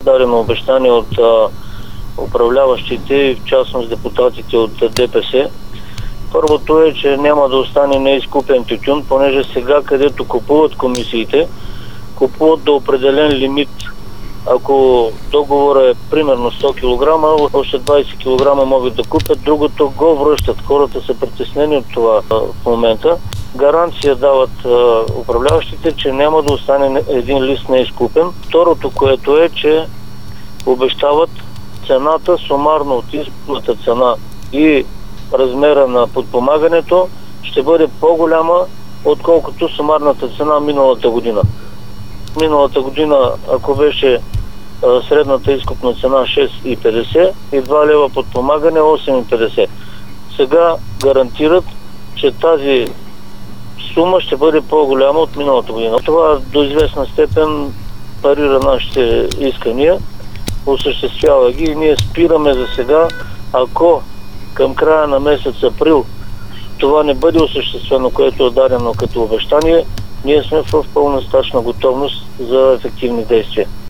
дадено обещание от управляващите, в частност депутатите от ДПС. Първото е, че няма да остане неизкупен тютюн, понеже сега, където купуват комисиите, купуват до определен лимит. Ако договорът е примерно 100 кг, още 20 кг могат да купят, другото го връщат. Хората са притеснени от това в момента. Гаранция дават управляващите, че няма да остане един лист неизкупен. Второто, което е, че обещават цената сумарно от изкупната цена и размера на подпомагането ще бъде по-голяма, отколкото сумарната цена миналата година. Миналата година, ако беше средната изкупна цена 6,50 и 2 лева подпомагане 8,50. Сега гарантират, че тази сума ще бъде по-голяма от миналата година. Това до известна степен парира нашите искания, осъществява ги и ние спираме за сега. Ако към края на месец април това не бъде осъществено, което е дадено като обещание, ние сме в пълна стачна готовност за ефективни действия.